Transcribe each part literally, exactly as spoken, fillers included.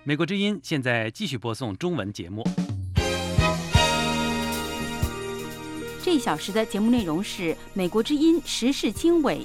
美国之音现在继续播送中文节目。 这一小时的节目内容是美国之音时事经纬。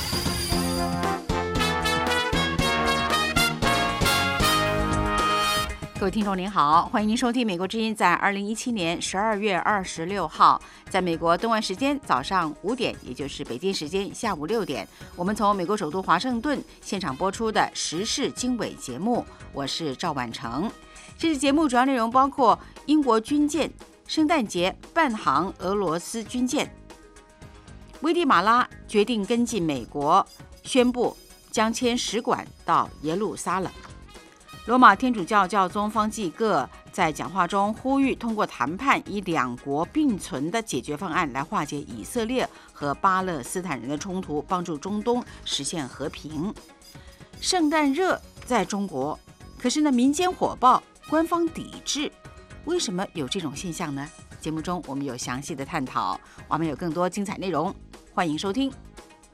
各位听众您好，欢迎您收听美国之音在二零一七年十二月二十六号，在美国东岸时间早上五点，也就是北京时间下午六点，我们从美国首都华盛顿现场播出的时事经纬节目，我是赵婉成。这次节目主要内容包括英国军舰圣诞节伴航俄罗斯军舰，危地马拉决定跟进美国，宣布将迁使馆到耶路撒冷。罗马天主教教宗方济各在讲话中呼吁通过谈判，以两国并存的解决方案来化解以色列和巴勒斯坦人的冲突，帮助中东实现和平。圣诞热在中国，可是呢，民间火爆，官方抵制，为什么有这种现象呢？节目中我们有详细的探讨，我们有更多精彩内容，欢迎收听。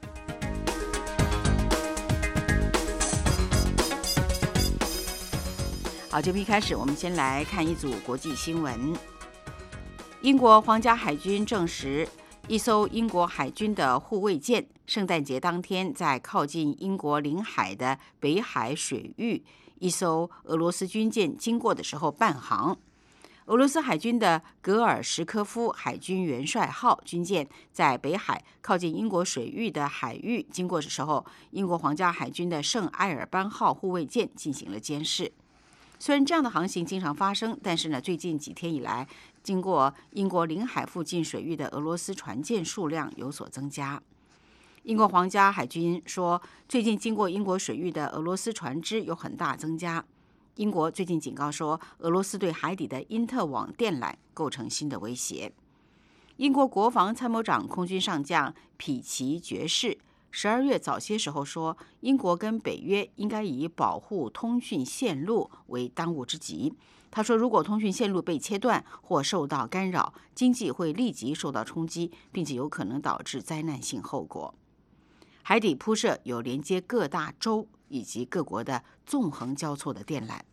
好，节目一开始，我们先来看一组国际新闻。英国皇家海军证实，一艘英国海军的护卫舰圣诞节当天在靠近英国领海的北海水域，一艘俄罗斯军舰经过的时候伴航。俄罗斯海军的格尔什科夫海军元帅号军舰在北海靠近英国水域的海域经过的时候，英国皇家海军的圣埃尔班号护卫舰进行了监视。虽然这样的航行经常发生，但是呢，最近几天以来，经过英国领海附近水域的俄罗斯船舰数量有所增加。英国皇家海军说，最近经过英国水域的俄罗斯船只有很大增加。英国最近警告说，俄罗斯对海底的因特网电缆构成新的威胁。英国国防参谋长空军上将匹奇爵士十二月早些时候说，英国跟北约应该以保护通讯线路为当务之急。他说，如果通讯线路被切断或受到干扰，经济会立即受到冲击，并且有可能导致灾难性后果。海底铺设有连接各大洲以及各国的纵横交错的电缆。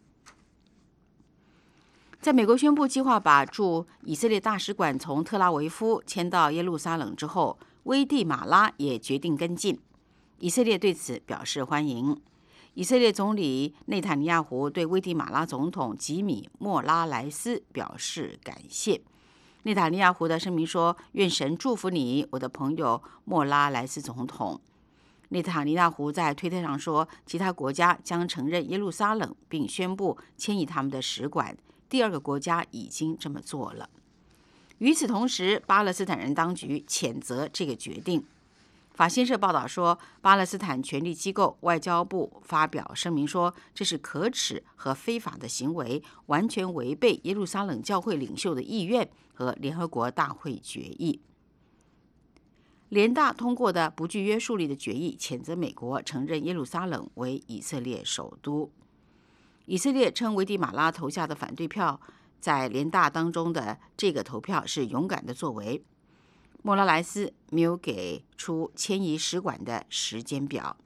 在美国宣布计划把驻以色列大使馆从特拉维夫迁到耶路撒冷之后，危地马拉也决定跟进，以色列对此表示欢迎。以色列总理内塔尼亚胡对危地马拉总统吉米·莫拉莱斯表示感谢。内塔尼亚胡的声明说：“愿神祝福你，我的朋友莫拉莱斯总统。”内塔尼亚胡在推特上说，其他国家将承认耶路撒冷，并宣布迁移他们的使馆。第二个国家已经这么做了。与此同时，巴勒斯坦人当局谴责这个决定。法新社报道说，巴勒斯坦权力机构外交部发表声明说，这是可耻和非法的行为，完全违背耶路撒冷教会领袖的意愿和联合国大会决议。联大通过的不具约束力的决议，谴责美国承认耶路撒冷为以色列首都。以色列称危地马拉投下的反对票在联大当中的这个投票是勇敢的作为。莫拉莱斯没有给出迁移使馆的时间表。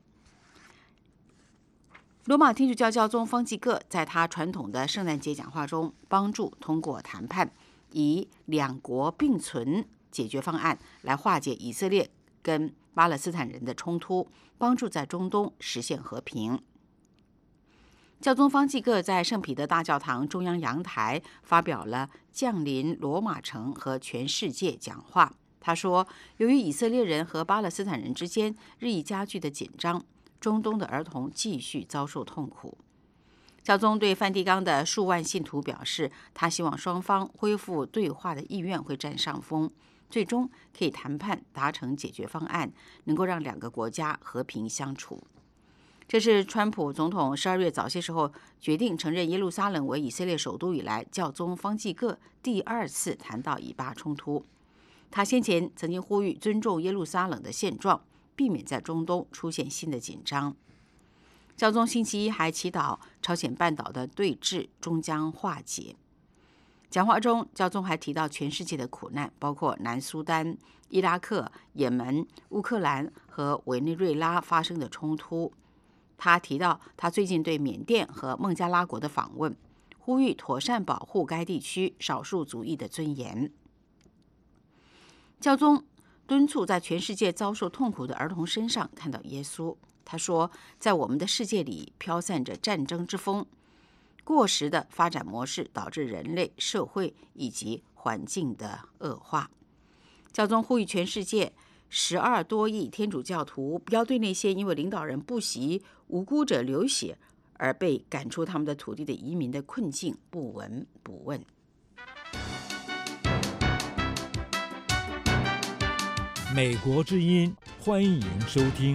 罗马天主教教宗方济各在他传统的圣诞节讲话中，帮助通过谈判，以两国并存解决方案来化解以色列跟巴勒斯坦人的冲突，帮助在中东实现和平。教宗方济各在圣彼得大教堂中央阳台发表了降临罗马城和全世界讲话。他说，由于以色列人和巴勒斯坦人之间日益加剧的紧张，中东的儿童继续遭受痛苦。教宗对梵蒂冈的数万信徒表示，他希望双方恢复对话的意愿会占上风，最终可以谈判达成解决方案，能够让两个国家和平相处。这是川普总统十二月早些时候决定承认耶路撒冷为以色列首都以来，教宗方济各第二次谈到以巴冲突。他先前曾经呼吁尊重耶路撒冷的现状，避免在中东出现新的紧张。教宗星期一还祈祷朝鲜半岛的对峙终将化解。讲话中，教宗还提到全世界的苦难，包括南苏丹、伊拉克、也门、乌克兰和委内瑞拉发生的冲突。 他提到他最近对缅甸和孟加拉国的访问，呼吁妥善保护该地区少数族裔的尊严。教宗敦促在全世界遭受痛苦的儿童身上看到耶稣。他说，在我们的世界里飘散着战争之风，过时的发展模式导致人类社会以及环境的恶化。教宗呼吁全世界十二多亿天主教徒不要对那些因为领导人不惜无辜者流血而被赶出他们的土地的移民的困境不闻不问。 美国之音，欢迎收听。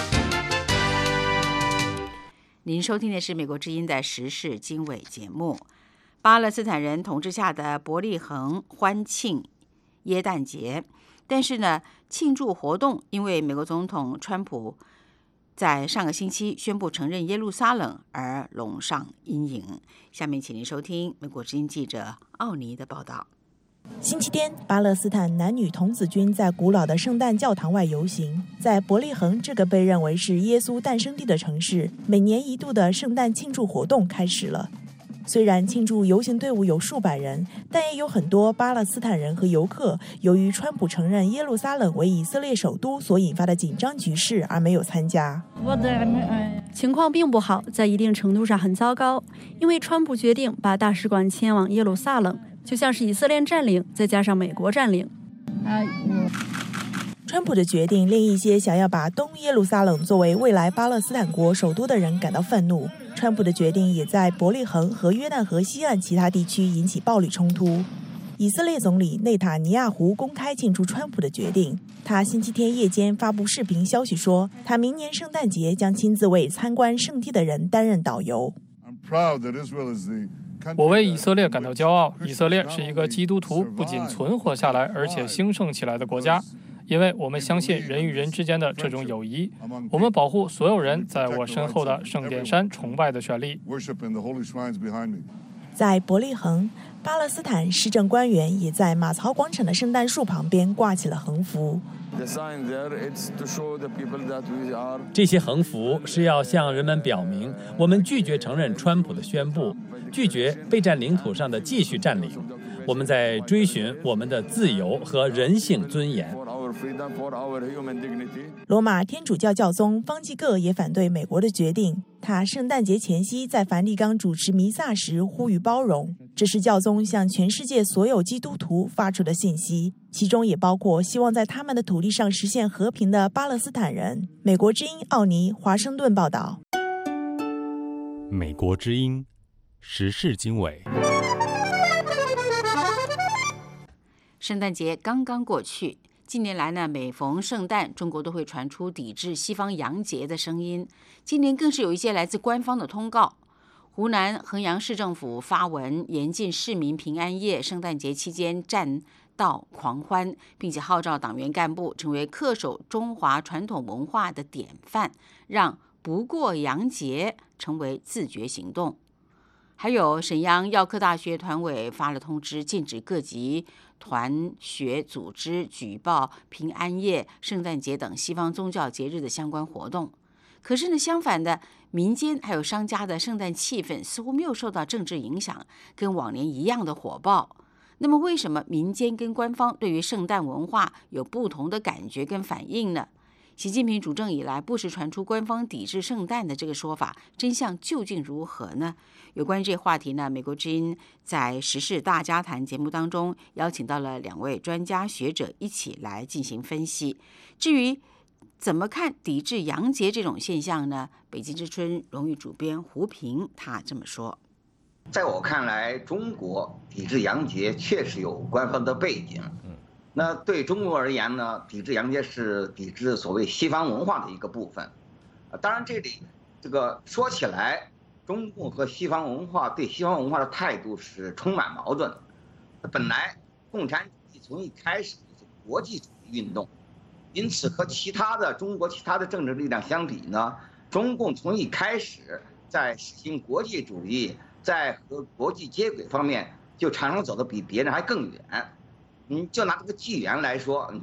您收听的是美国之音的时事经纬节目。巴勒斯坦人统治下的伯利恒欢庆耶诞节，但是呢，庆祝活动因为美国总统川普在上个星期宣布承认耶路撒冷而笼上阴影。下面请您收听美国之音记者奥尼的报道。 星期天，巴勒斯坦男女童子军在古老的圣诞教堂外游行。在伯利恒这个被认为是耶稣诞生地的城市，每年一度的圣诞庆祝活动开始了。虽然庆祝游行队伍有数百人，但也有很多巴勒斯坦人和游客由于川普承认耶路撒冷为以色列首都所引发的紧张局势而没有参加。 情况并不好，在一定程度上很糟糕，因为川普决定把大使馆迁往耶路撒冷，就像是以色列占领再加上美国占领。 川普的决定令一些想要把东耶路撒冷作为未来巴勒斯坦国首都的人感到愤怒。川普的决定也在伯利恒和约旦河西岸其他地区引起暴力冲突。以色列总理内塔尼亚胡公开庆祝川普的决定。他星期天夜间发布视频消息说，他明年圣诞节将亲自为参观圣地的人担任导游。 我为以色列感到骄傲。以色列是一个基督徒不仅存活下来，而且兴盛起来的国家，因为我们相信人与人之间的这种友谊。我们保护所有人在我身后的圣殿山崇拜的权利。 在伯利恒，巴勒斯坦市政官员也在马槽广场的圣诞树旁边挂起了横幅。 这些横幅是要向人们表明，我们拒绝承认川普的宣布，拒绝被占领土上的继续占领。我们在追寻我们的自由和人性尊严。 罗马天主教教宗方济各也反对美国的决定。他圣诞节前夕在梵蒂冈主持弥撒时呼吁包容，这是教宗向全世界所有基督徒发出的信息，其中也包括希望在他们的土地上实现和平的巴勒斯坦人。美国之音奥尼，华盛顿报道。 美国之音时事经纬。 圣诞节刚刚过去，近年来呢，每逢圣诞，中国都会传出抵制西方洋节的声音。今年更是有一些来自官方的通告。湖南衡阳市政府发文严禁市民平安夜、圣诞节期间占道狂欢，并且号召党员干部成为恪守中华传统文化的典范，让不过洋节成为自觉行动。还有沈阳药科大学团委发了通知，禁止各级团学组织举报平安夜、圣诞节等西方宗教节日的相关活动。可是呢，相反的，民间还有商家的圣诞气氛似乎没有受到政治影响，跟往年一样的火爆。那么，为什么民间跟官方对于圣诞文化有不同的感觉跟反应呢？习近平主政以来，不时传出官方抵制圣诞的这个说法，真相究竟如何呢？有关于这个话题呢，美国之音在时事大家谈节目当中邀请到了两位专家学者一起来进行分析。至于怎么看抵制洋节这种现象呢？北京之春荣誉主编胡平他这么说： 在我看来，中国抵制洋节确实有官方的背景。那对中国而言呢，抵制洋节是抵制所谓西方文化的一个部分。当然，这里这个说起来，中共和西方文化对西方文化的态度是充满矛盾的。本来共产主义从一开始就是国际主义运动，因此和其他的中国其他的政治力量相比呢，中共从一开始在实行国际主义，在和国际接轨方面就常常走得比别人还更远。你就拿这个纪元来说，你看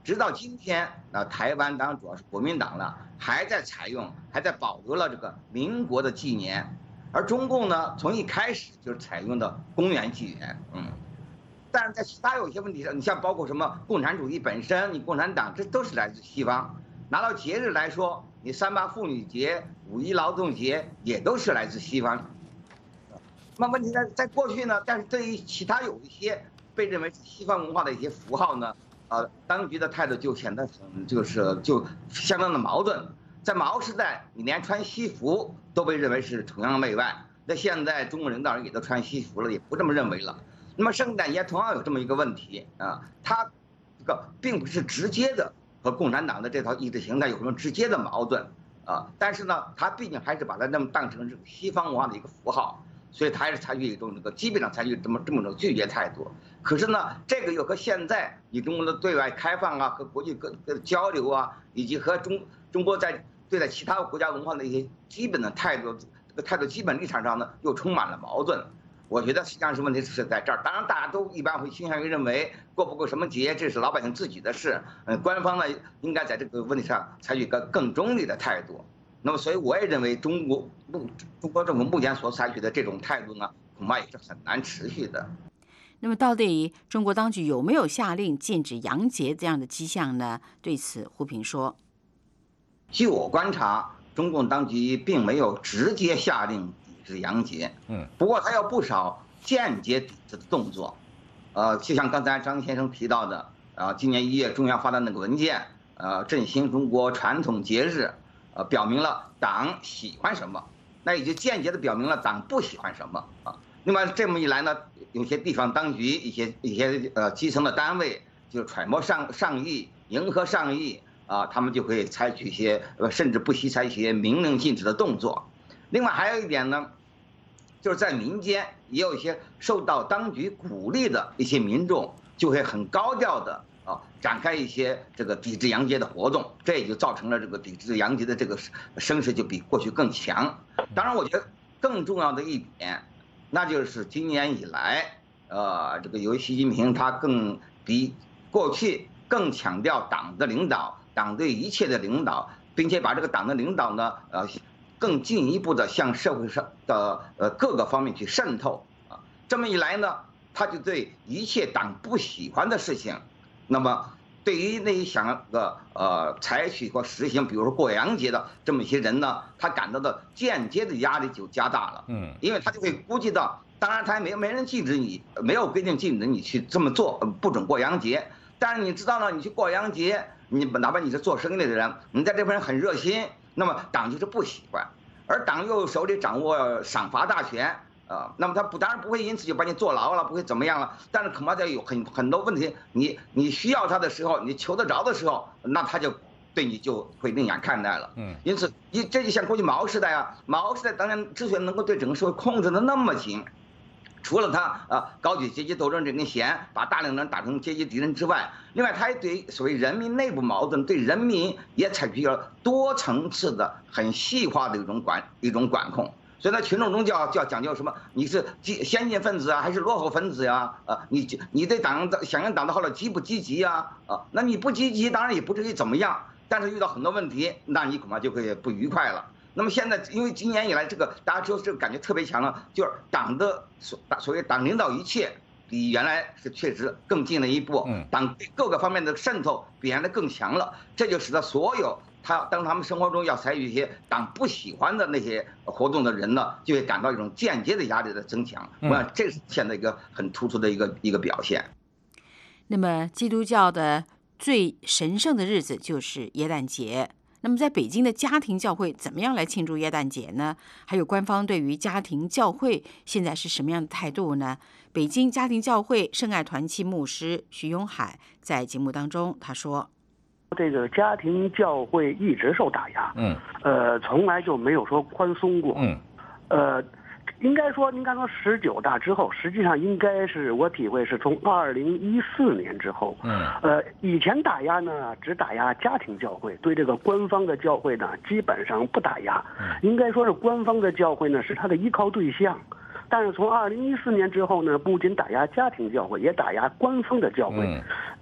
直到今天，啊，台湾当然主要是国民党了，还在采用，还在保留了这个民国的纪年，而中共呢，从一开始就是采用的公元纪元，嗯。但是在其他有些问题上，你像包括什么共产主义本身，你共产党这都是来自西方。拿到节日来说，你三八妇女节、五一劳动节也都是来自西方。那问题在在过去呢，但是对于其他有一些被认为是西方文化的一些符号呢，呃，当局的态度就显得很就是就相当的矛盾。在毛时代，你连穿西服都被认为是崇洋媚外，那现在中国领导人也都穿西服了，也不这么认为了。那么圣诞节同样有这么一个问题啊，它这个并不是直接的和共产党的这套意识形态有什么直接的矛盾啊，但是呢，它毕竟还是把它那么当成是西方文化的一个符号，所以它还是采取一种这个基本上采取这么这么种拒绝态度。可是呢，这个又和现在以中国的对外开放啊，和国际各个交流啊，以及和中中国在对待其他国家文化的一些基本的态度，这个态度基本立场上呢，又充满了矛盾。我觉得实际上是问题是在这儿，当然大家都一般会倾向于认为过不过什么节，这是老百姓自己的事，嗯，官方呢应该在这个问题上采取一个更中立的态度。那么，所以我也认为中国目中国政府目前所采取的这种态度呢，恐怕也是很难持续的。 那么，到底中国当局有没有下令禁止洋节这样的迹象呢？对此，胡平说：“ 据我观察，中共当局并没有直接下令是洋节，嗯，不过他有不少间接抵制的动作，呃，就像刚才张先生提到的，啊，今年一月中央发的那个文件，呃，振兴中国传统节日，呃，表明了党喜欢什么，那也就间接的表明了党不喜欢什么啊。那么这么一来呢，有些地方当局、一些一些呃基层的单位就揣摩上上意，迎合上意啊，他们就可以采取一些呃，甚至不惜采取一些明令禁止的动作。另外还有一点呢，就是在民间也有一些受到当局鼓励的一些民众，就会很高调的啊展开一些这个抵制洋节的活动，这也就造成了这个抵制洋节的这个声势就比过去更强。当然，我觉得更重要的一点，那就是今年以来，呃，这个由于习近平他更比过去更强调党的领导，党对一切的领导，并且把这个党的领导呢，呃。更进一步的向社会上的呃各个方面去渗透啊，这么一来呢，他就对一切党不喜欢的事情，那么对于那些想个呃采取或实行，比如说过洋节的这么一些人呢，他感到的间接的压力就加大了，嗯，因为他就会估计到，当然他没没人禁止你，没有规定禁止你去这么做，不准过洋节，但是你知道呢，你去过洋节，你哪怕你是做生意的人，你在这边很热心。那么党就是不喜欢，而党又手里掌握赏罚大权啊，那么他不当然不会因此就把你坐牢了，不会怎么样了，但是恐怕在有很很多问题，你你需要他的时候，你求得着的时候，那他就对你就会另眼看待了。嗯，因此一这就像过去毛时代啊，毛时代当然之所以能够对整个社会控制的那么紧。除了他啊高举阶级斗争这根弦，把大量人打成阶级敌人之外，另外他也对所谓人民内部矛盾，对人民也采取了多层次的、很细化的一种管一种管控。所以呢，群众中就要就要讲究什么？你是先进分子啊，还是落后分子呀？啊，你你对党的响应党的号召积不积极啊？啊，那你不积极，当然也不至于怎么样，但是遇到很多问题，那你恐怕就会不愉快了。那么现在，因为今年以来，这个大家就是这个感觉特别强了，就是党的所所谓党领导一切，比原来是确实更进了一步，党各个方面的渗透比原来更强了，这就使得所有他当他们生活中要采取一些党不喜欢的那些活动的人呢，就会感到一种间接的压力的增强。我想这是现在一个很突出的一个一个表现。 那么，基督教的最神圣的日子就是耶诞节。那么在北京的家庭教会怎么样来庆祝耶诞节呢？还有官方对于家庭教会现在是什么样的态度呢？北京家庭教会圣爱团契牧师徐永海在节目当中他说：“ 这个家庭教会一直受打压，嗯，呃，从来就没有说宽松过，嗯，呃。”应该说，您刚说十九大之后，实际上应该是我体会是从二零一四年之后，嗯，呃，以前打压呢只打压家庭教会，对这个官方的教会呢基本上不打压，应该说是官方的教会呢是他的依靠对象。但是从二零一四年之后呢，不仅打压家庭教会，也打压官方的教会。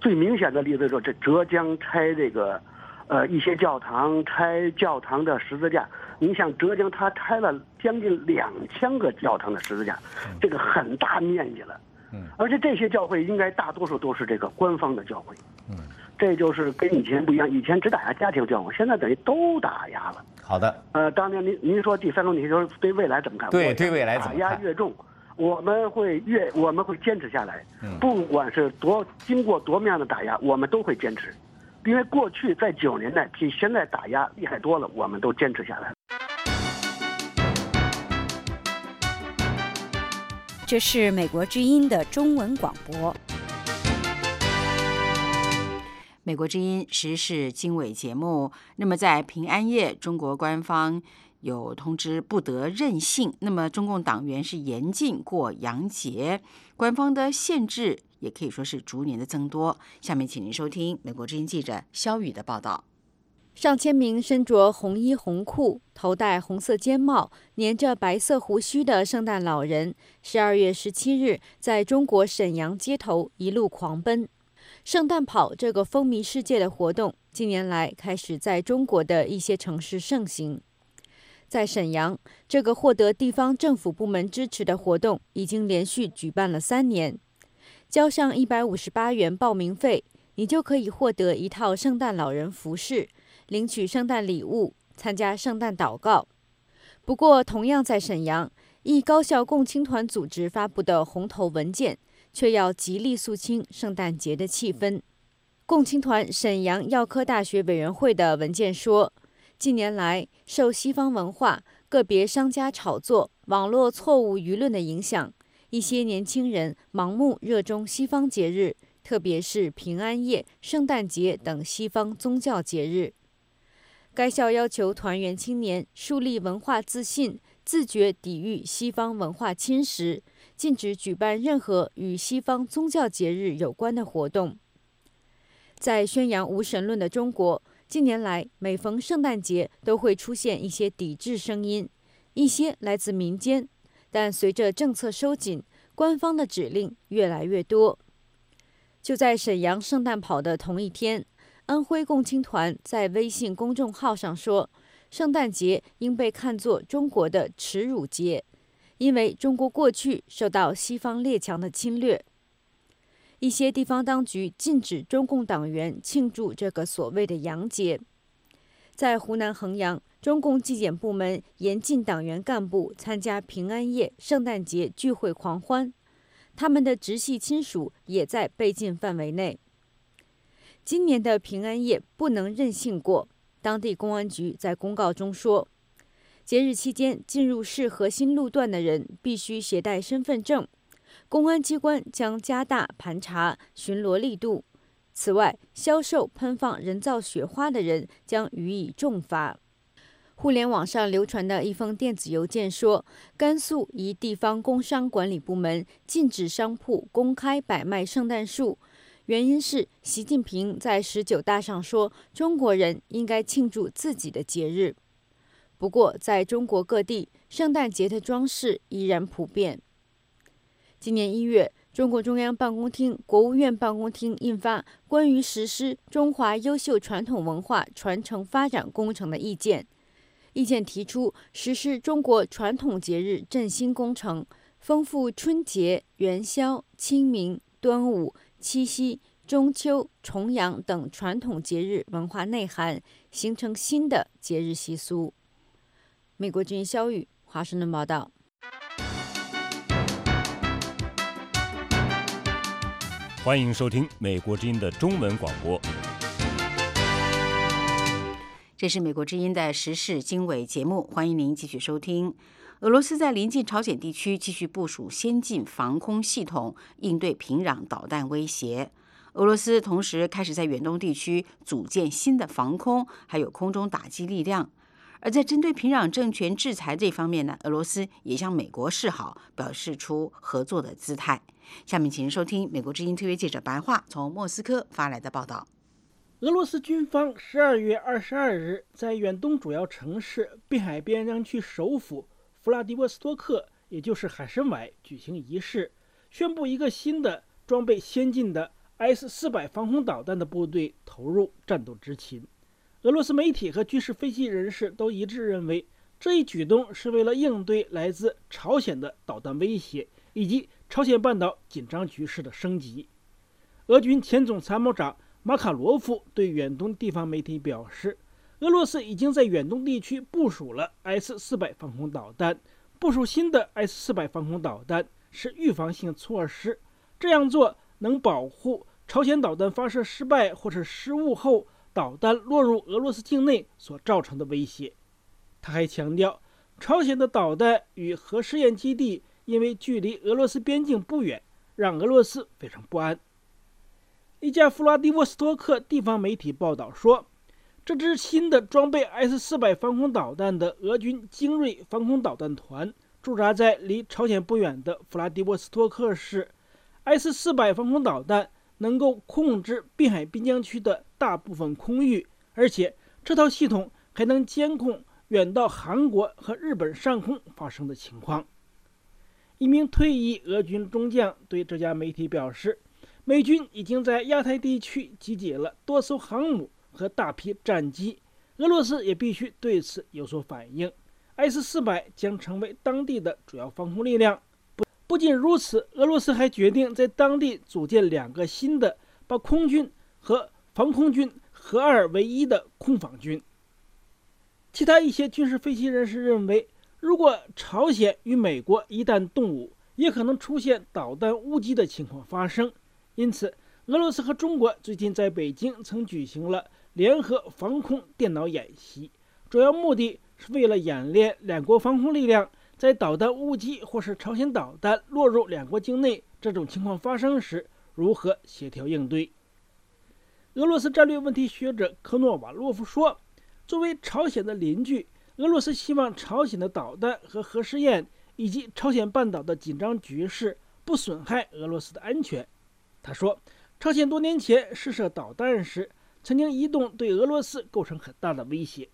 最明显的例子就是这浙江拆这个，呃，一些教堂，拆教堂的十字架。你像浙江，他拆了将近两千个教堂的十字架，这个很大面积了。嗯，而且这些教会应该大多数都是这个官方的教会。嗯，这就是跟以前不一样，以前只打压家庭教会，现在等于都打压了。 好的。 呃，当年您您说第三个问题就是对未来怎么看？ 对，对未来怎么看？ 打压越重，我们会越我们会坚持下来。嗯，不管是多经过多么样的打压，我们都会坚持，因为过去在九十年代比现在打压厉害多了，我们都坚持下来了。 这是美国之音的中文广播。 美国之音时事经纬节目。那么在平安夜，中国官方有通知不得任性。那么中共党员是严禁过洋节，官方的限制也可以说是逐年的增多。下面请您收听美国之音记者肖宇的报道。 上千名身着红衣红裤、头戴红色尖帽、粘着白色胡须的圣诞老人，十二月十七日在中国沈阳街头一路狂奔。圣诞跑这个风靡世界的活动，近年来开始在中国的一些城市盛行。在沈阳，这个获得地方政府部门支持的活动已经连续举办了三年。交上一百五十八元报名费，你就可以获得一套圣诞老人服饰，领取圣诞礼物，参加圣诞祷告。不过，同样在沈阳，一高校共青团组织发布的红头文件，却要极力肃清圣诞节的气氛。共青团沈阳药科大学委员会的文件说，近年来受西方文化、个别商家炒作、网络错误舆论的影响，一些年轻人盲目热衷西方节日，特别是平安夜、圣诞节等西方宗教节日。该校要求团员青年树立文化自信，自觉抵御西方文化侵蚀，禁止举办任何与西方宗教节日有关的活动。在宣扬无神论的中国，近年来每逢圣诞节都会出现一些抵制声音，一些来自民间，但随着政策收紧，官方的指令越来越多。就在沈阳圣诞跑的同一天，安徽共青团在微信公众号上说，圣诞节应被看作中国的耻辱节，因为中国过去受到西方列强的侵略。一些地方当局禁止中共党员庆祝这个所谓的洋节。在湖南衡阳，中共纪检部门严禁党员干部参加平安夜、圣诞节聚会狂欢，他们的直系亲属也在被禁范围内。今年的平安夜不能任性过，当地公安局在公告中说，节日期间进入市核心路段的人必须携带身份证，公安机关将加大盘查巡逻力度。此外，销售喷放人造雪花的人将予以重罚。互联网上流传的一封电子邮件说，甘肃一地方工商管理部门禁止商铺公开摆卖圣诞树，原因是习近平在十九大上说，中国人应该庆祝自己的节日。不过，在中国各地，圣诞节的装饰依然普遍。今年一月，中国中央办公厅、国务院办公厅印发《关于实施中华优秀传统文化传承发展工程的意见》。意见提出，实施中国传统节日振兴工程，丰富春节、元宵、清明、端午、七夕、中秋、重阳等传统节日文化内涵，形成新的节日习俗。美国之音肖宇华盛顿报道。 欢迎收听美国之音的中文广播。 这是美国之音的时事经纬节目，欢迎您继续收听。俄罗斯在临近朝鲜地区继续部署先进防空系统，应对平壤导弹威胁。俄罗斯同时开始在远东地区组建新的防空还有空中打击力量。而在针对平壤政权制裁这方面呢，俄罗斯也向美国示好，表示出合作的姿态。下面请收听美国之音特约记者白桦从莫斯科发来的报道。 俄罗斯军方十二月二十二日在远东主要城市滨海边疆区首府弗拉迪沃斯托克，也就是海参崴举行仪式，宣布一个新的装备先进的 S 四百防空导弹的部队投入战斗执勤。俄罗斯媒体和军事分析人士都一致认为，这一举动是为了应对来自朝鲜的导弹威胁以及朝鲜半岛紧张局势的升级。俄军前总参谋长马卡罗夫对远东地方媒体表示，俄罗斯已经在远东地区部署了 S 四百防空导弹，部署新的 S 四百防空导弹是预防性措施，这样做能保护朝鲜导弹发射失败或是失误后导弹落入俄罗斯境内所造成的威胁。他还强调，朝鲜的导弹与核试验基地因为距离俄罗斯边境不远，让俄罗斯非常不安。一家弗拉迪沃斯托克地方媒体报道说，这支新的装备 S 四百防空导弹的俄军精锐防空导弹团驻扎在离朝鲜不远的弗拉迪沃斯托克市。 S 四百防空导弹能够控制滨海边疆区的大部分空域，而且这套系统还能监控远到韩国和日本上空发生的情况。一名退役俄军中将对这家媒体表示，美军已经在亚太地区集结了多艘航母和大批战机，俄罗斯也必须对此有所反应。S 四百将成为当地的主要防空力量。不不仅如此，俄罗斯还决定在当地组建两个新的把空军和防空军合二为一的空防军。其他一些军事分析人士认为，如果朝鲜与美国一旦动武，也可能出现导弹误击的情况发生。因此，俄罗斯和中国最近在北京曾举行了联合防空电脑演习，主要目的是为了演练两国防空力量在导弹误击或是朝鲜导弹落入两国境内这种情况发生时如何协调应对。俄罗斯战略问题学者科诺瓦洛夫说，作为朝鲜的邻居，俄罗斯希望朝鲜的导弹和核试验以及朝鲜半岛的紧张局势不损害俄罗斯的安全。他说，朝鲜多年前试射导弹时，曾经一度对俄罗斯构成很大的威胁。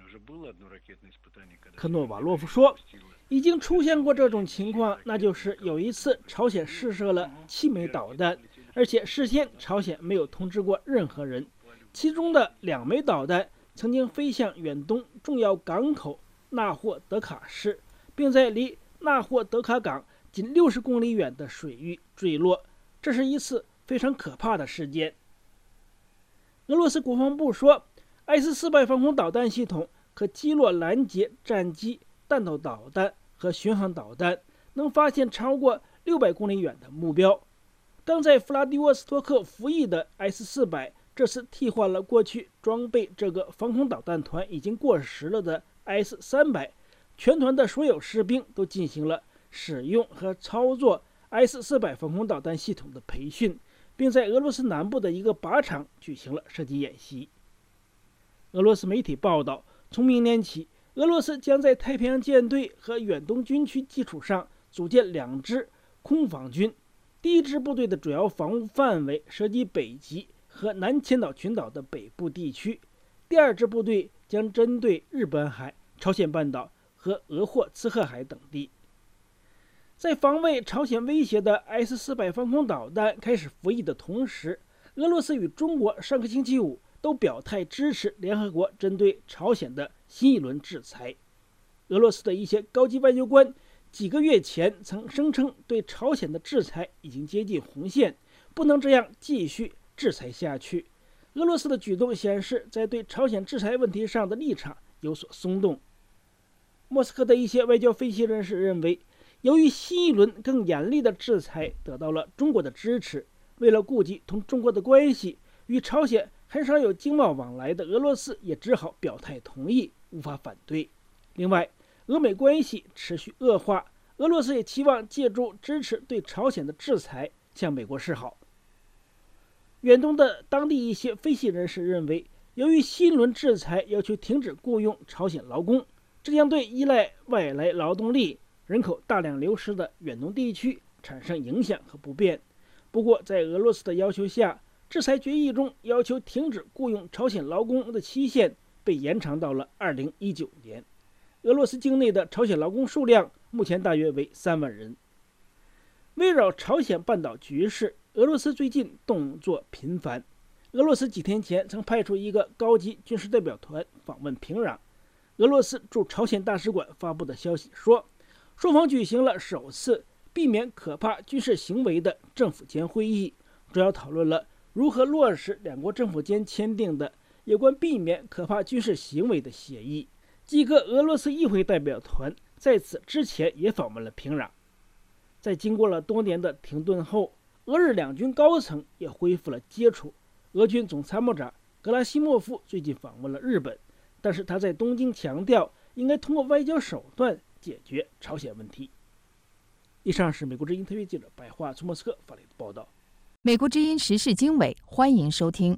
科诺瓦洛夫说，已经出现过这种情况，那就是有一次朝鲜试射了七枚导弹，而且事先朝鲜没有通知过任何人，其中的两枚导弹曾经飞向远东重要港口纳霍德卡市，并在离纳霍德卡港仅六十公里远的水域坠落。这是一次非常可怕的事件。俄罗斯国防部说， S 四百防空导弹系统可击落拦截战机、弹道导弹和巡航导弹，能发现超过六百公里远的目标。当在弗拉迪沃斯托克服役的 S 四百这次替换了过去装备这个防空导弹团已经过时了的 S 三百，全团的所有士兵都进行了使用和操作 S 四百防空导弹系统的培训，并在俄罗斯南部的一个靶场举行了射击演习。俄罗斯媒体报道，从明年起，俄罗斯将在太平洋舰队和远东军区基础上组建两支空防军。第一支部队的主要防务范围涉及北极和南千岛群岛的北部地区，第二支部队将针对日本海、朝鲜半岛和鄂霍次克海等地。在防卫朝鲜威胁的 S 四百防空导弹开始服役的同时，俄罗斯与中国上个星期五都表态支持联合国针对朝鲜的新一轮制裁。俄罗斯的一些高级外交官几个月前曾声称，对朝鲜的制裁已经接近红线，不能这样继续制裁下去。俄罗斯的举动显示，在对朝鲜制裁问题上的立场有所松动。莫斯科的一些外交分析人士认为，由于新一轮更严厉的制裁得到了中国的支持，为了顾及同中国的关系，与朝鲜很少有经贸往来的俄罗斯也只好表态同意，无法反对。另外，俄美关系持续恶化，俄罗斯也期望借助支持对朝鲜的制裁向美国示好。远东的当地一些分析人士认为，由于新一轮制裁要求停止雇佣朝鲜劳工，这将对依赖外来劳动力、人口大量流失的远东地区产生影响和不便。不过，在俄罗斯的要求下，制裁决议中要求停止雇佣朝鲜劳工的期限被延长到了二零一九年。俄罗斯境内的朝鲜劳工数量目前大约为三万人。围绕朝鲜半岛局势， 俄罗斯最近动作频繁。俄罗斯几天前曾派出一个高级军事代表团访问平壤。俄罗斯驻朝鲜大使馆发布的消息说，双方举行了首次避免可怕军事行为的政府间会议，主要讨论了如何落实两国政府间签订的有关避免可怕军事行为的协议。几个俄罗斯议会代表团在此之前也访问了平壤。在经过了多年的停顿后，俄日两军高层也恢复了接触。俄军总参谋长格拉西莫夫最近访问了日本，但是他在东京强调应该通过外交手段解决朝鲜问题。以上是美国之音特约记者白桦从莫斯科发来的报道。 美国之音时事经纬，欢迎收听。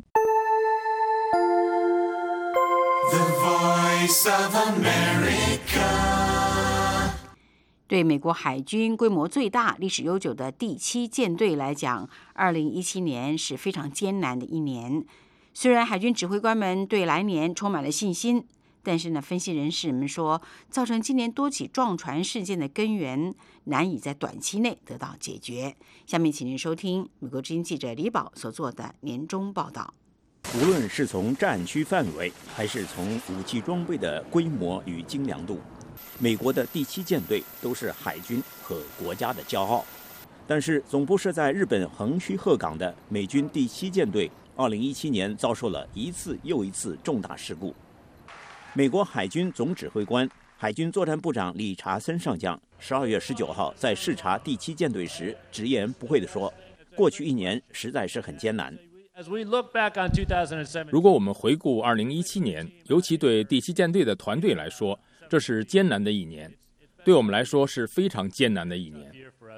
The Voice of America。对美国海军规模最大、历史悠久的第七舰队来讲，二零一七年是非常艰难的一年。虽然海军指挥官们对来年充满了信心，但是呢，分析人士们说，造成今年多起撞船事件的根源难以在短期内得到解决。下面请您收听美国之音记者李宝所做的年终报道。 无论是从战区范围，还是从武器装备的规模与精良度，美国的第七舰队都是海军和国家的骄傲。但是总部设在日本横须贺港的美军第七舰队二零一七年遭受了一次又一次重大事故。美国海军总指挥官、海军作战部长理查森上将十二月十九号在视察第七舰队时直言不讳地说，过去一年实在是很艰难。 如果我们回顾二零一七年，尤其对第七舰队的团队来说，这是艰难的一年，对我们来说是非常艰难的一年。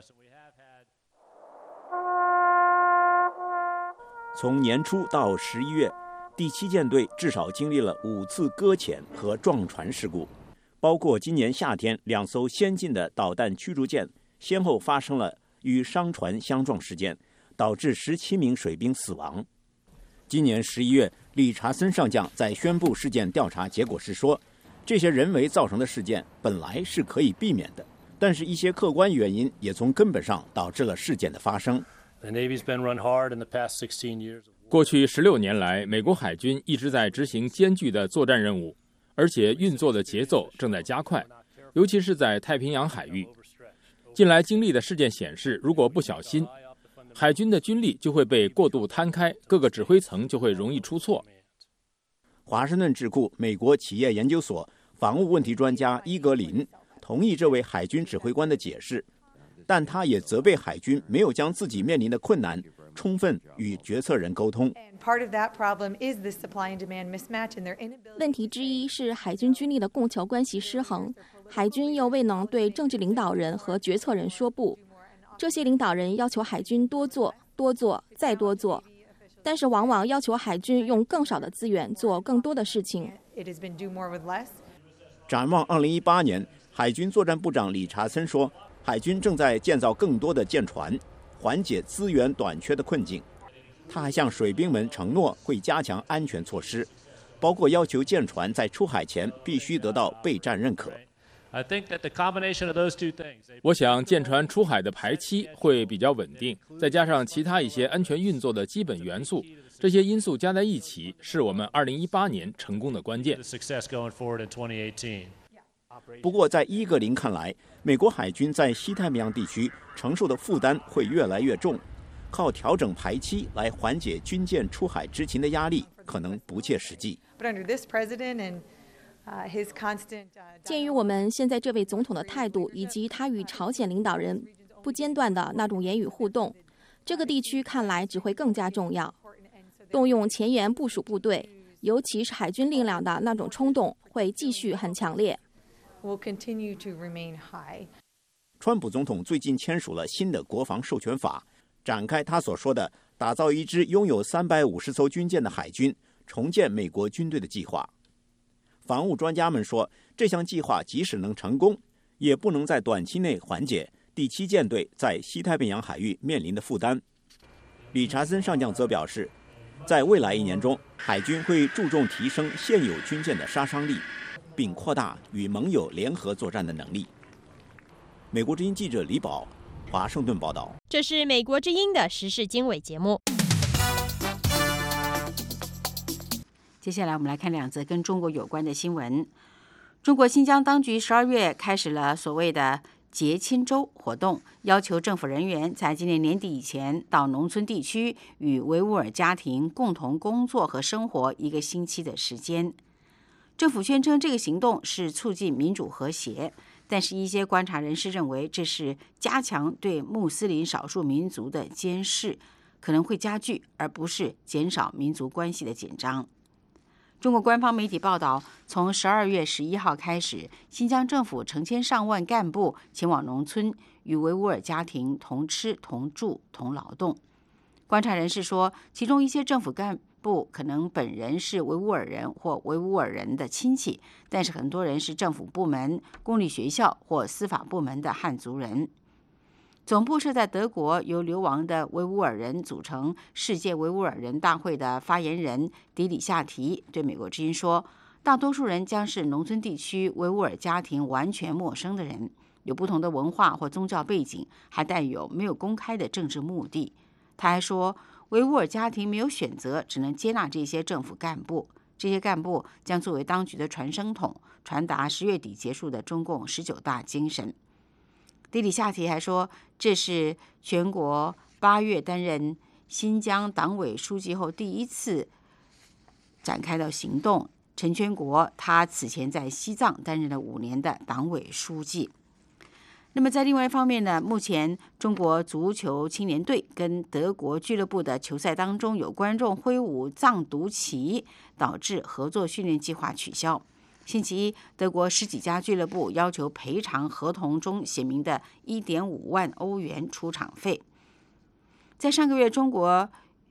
从年初到十一月，第七舰队至少经历了五次搁浅和撞船事故，包括今年夏天两艘先进的导弹驱逐舰先后发生了与商船相撞事件，导致十七名水兵死亡。今年十一月，理查森上将在宣布事件调查结果时说，这些人为造成的事件本来是可以避免的，但是一些客观原因也从根本上导致了事件的发生。 过去十六年来，美国海军一直在执行艰巨的作战任务，而且运作的节奏正在加快，尤其是在太平洋海域。近来经历的事件显示，如果不小心，海军的军力就会被过度摊开，各个指挥层就会容易出错。 华盛顿智库美国企业研究所防务问题专家伊格林同意这位海军指挥官的解释，但他也责备海军没有将自己面临的困难充分与决策人沟通。 问题之一是海军军力的供求关系失衡，海军又未能对政治领导人和决策人说不。这些领导人要求海军多做、多做、再多做，但是往往要求海军用更少的资源做更多的事情。 展望二零一八年，海军作战部长理查森说，海军正在建造更多的舰船，缓解资源短缺的困境。他还向水兵们承诺会加强安全措施，包括要求舰船在出海前必须得到备战认可。 我想舰船出海的排期会比较稳定，再加上其他一些安全运作的基本元素，这些因素加在一起，是我们二零一八年成功的关键。 不过在伊格林看来，美国海军在西太平洋地区承受的负担会越来越重，靠调整排期来缓解军舰出海执勤的压力可能不切实际。 鉴于我们现在这位总统的态度，以及他与朝鲜领导人不间断的那种言语互动，这个地区看来只会更加重要。动用前沿部署部队，尤其是海军力量的那种冲动会继续很强烈。 川普总统最近签署了新的国防授权法，展开他所说的打造一支拥有三百五十艘军舰的海军，重建美国军队的计划。防务专家们说，这项计划即使能成功，也不能在短期内缓解第七舰队在西太平洋海域面临的负担。理查森上将则表示，在未来一年中，海军会注重提升现有军舰的杀伤力，并扩大与盟友联合作战的能力。美国之音记者李宝，华华盛顿报道。 这是美国之音的时事经纬节目。 接下来我们来看两则跟中国有关的新闻。中国新疆当局十二月开始了所谓的结亲周活动，要求政府人员在今年年底以前到农村地区与维吾尔家庭共同工作和生活一个星期的时间。政府宣称这个行动是促进民主和谐，但是一些观察人士认为这是加强对穆斯林少数民族的监视，可能会加剧而不是减少民族关系的紧张。中国官方媒体报道，从十二月十一号开始，新疆政府成千上万干部前往农村，与维吾尔家庭同吃、同住、同劳动。观察人士说，其中一些政府干部可能本人是维吾尔人或维吾尔人的亲戚，但是很多人是政府部门、公立学校或司法部门的汉族人。总部设在德国，由流亡的维吾尔人组成世界维吾尔人大会的发言人迪里夏提对美国之音说，大多数人将是农村地区维吾尔家庭完全陌生的人，有不同的文化或宗教背景，还带有没有公开的政治目的。他还说，维吾尔家庭没有选择，只能接纳这些政府干部，这些干部将作为当局的传声筒，传达十月底结束的中共十九大精神。迪里夏提还说，这是全国八月担任新疆党委书记后第一次展开的行动。陈全国他此前在西藏担任了五年的党委书记。那么在另外一方面呢，目前中国足球青年队跟德国俱乐部的球赛当中有观众挥舞藏独旗，导致合作训练计划取消。星期一，德国十几家俱乐部要求赔偿合同中写明的 一点五万欧元出场费。在上个月，中国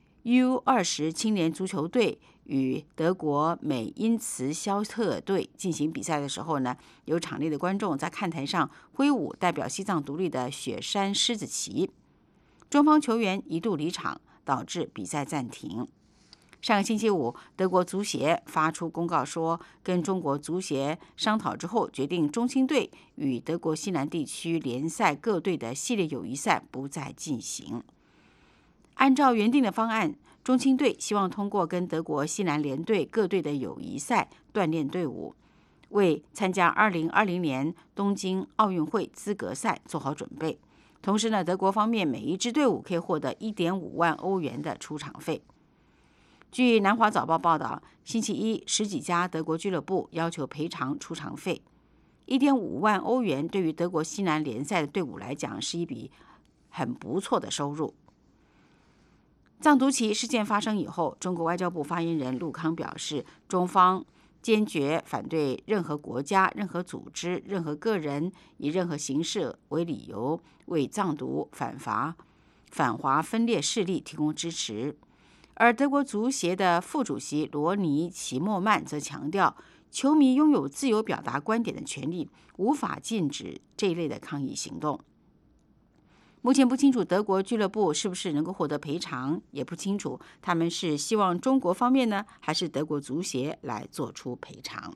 U 二十 青年足球队与德国美因茨肖特队进行比赛的时候呢，有场内的观众在看台上挥舞代表西藏独立的雪山狮子旗，中方球员一度离场，导致比赛暂停。上个星期五，德国足协发出公告说，跟中国足协商讨之后，决定中青队与德国西南地区联赛各队的系列友谊赛不再进行。按照原定的方案，中青队希望通过跟德国西南联队各队的友谊赛锻炼队伍，为参加二零二零年东京奥运会资格赛做好准备。同时呢，德国方面每一支队伍可以获得 一点五万欧元的出场费。据南华早报报道，星期一，十几家德国俱乐部要求赔偿出场费。一点五万欧元对于德国西南联赛的队伍来讲是一笔很不错的收入。藏独旗事件发生以后，中国外交部发言人陆康表示，中方坚决反对任何国家、任何组织、任何个人以任何形式为理由为藏独反华、反华分裂势力提供支持。而德国足协的副主席罗尼·齐默曼则强调，球迷拥有自由表达观点的权利，无法禁止这一类的抗议行动。目前不清楚德国俱乐部是不是能够获得赔偿，也不清楚他们是希望中国方面呢，还是德国足协来做出赔偿。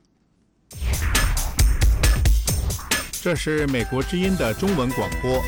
这是美国之音的中文广播。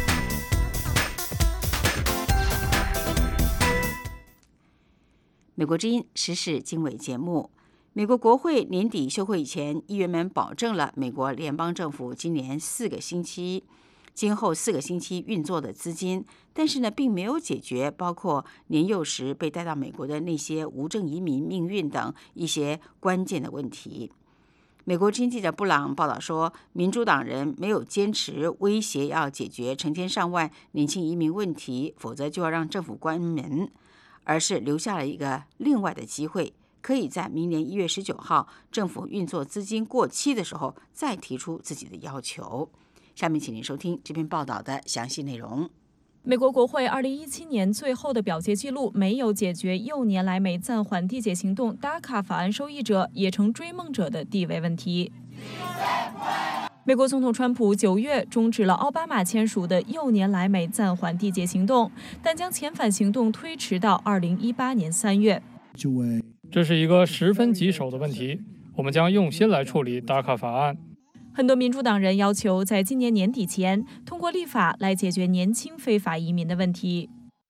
美国之音时事经纬节目，美国国会年底休会以前，议员们保证了美国联邦政府今年四个星期、今后四个星期运作的资金，但是呢，并没有解决包括年幼时被带到美国的那些无证移民命运等一些关键的问题。美国之音记者布朗报道说，民主党人没有坚持威胁要解决成千上万年轻移民问题，否则就要让政府关门，而是留下了一个另外的机会，可以在明年一月十九号政府运作资金过期的时候再提出自己的要求。下面请您收听这篇报道的详细内容。 美国国会二零一七年最后的表决记录没有解决幼年来美暂缓递解行动 D A C A 法案受益者也成追梦者的地位问题。美国总统川普九月终止了奥巴马签署的幼年来美暂缓递解行动，但将遣返行动推迟到二零一八年三月。 这是一个十分棘手的问题，我们将用心来处理 D A C A 法案。 很多民主党人要求在今年年底前通过立法来解决年轻非法移民的问题。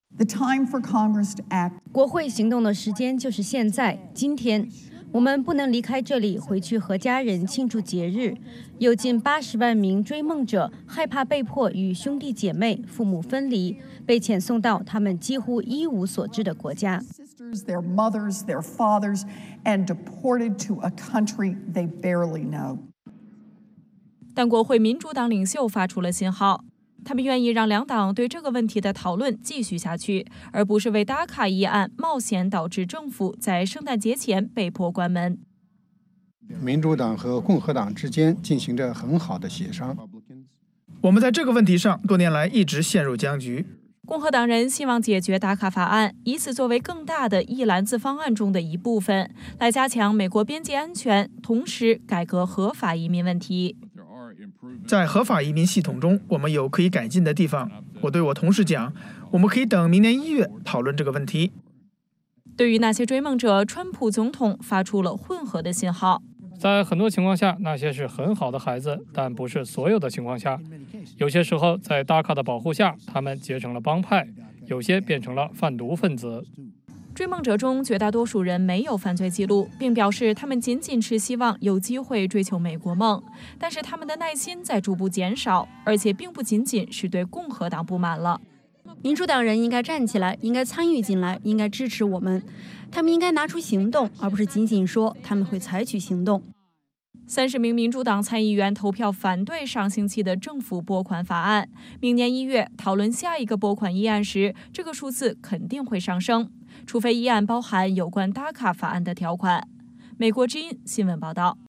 国会行动的时间就是现在，今天。我们不能离开这里，回去和家人庆祝节日。有近八十万名追梦者害怕被迫与兄弟姐妹、父母分离，被遣送到他们几乎一无所知的国家。 Their mothers, their fathers, and deported to a country they barely know. 但国会民主党领袖发出了信号，他们愿意让两党对这个问题的讨论继续下去，而不是为达卡议案冒险导致政府在圣诞节前被迫关门。 民主党和共和党之间进行着很好的协商。 我们在这个问题上多年来一直陷入僵局。 共和党人希望解决达卡法案，以此作为更大的一篮子方案中的一部分，来加强美国边界安全，同时改革合法移民问题。 在合法移民系统中，我们有可以改进的地方。我对我同事讲，我们可以等明年一月讨论这个问题。 对于那些追梦者，川普总统发出了混合的信号。 在很多情况下，那些是很好的孩子，但不是所有的情况下。有些时候，在达卡的保护下，他们结成了帮派，有些变成了贩毒分子。 追梦者中绝大多数人没有犯罪记录，并表示他们仅仅是希望有机会追求美国梦，但是他们的耐心在逐步减少，而且并不仅仅是对共和党不满了。 民主党人应该站起来，应该参与进来，应该支持我们。他们应该拿出行动，而不是仅仅说他们会采取行动。 三十名民主党参议员投票反对上星期的政府拨款法案。明年一月讨论下一个拨款议案时，这个数字肯定会上升，除非议案包含有关达卡法案的条款。美国之音新闻报道。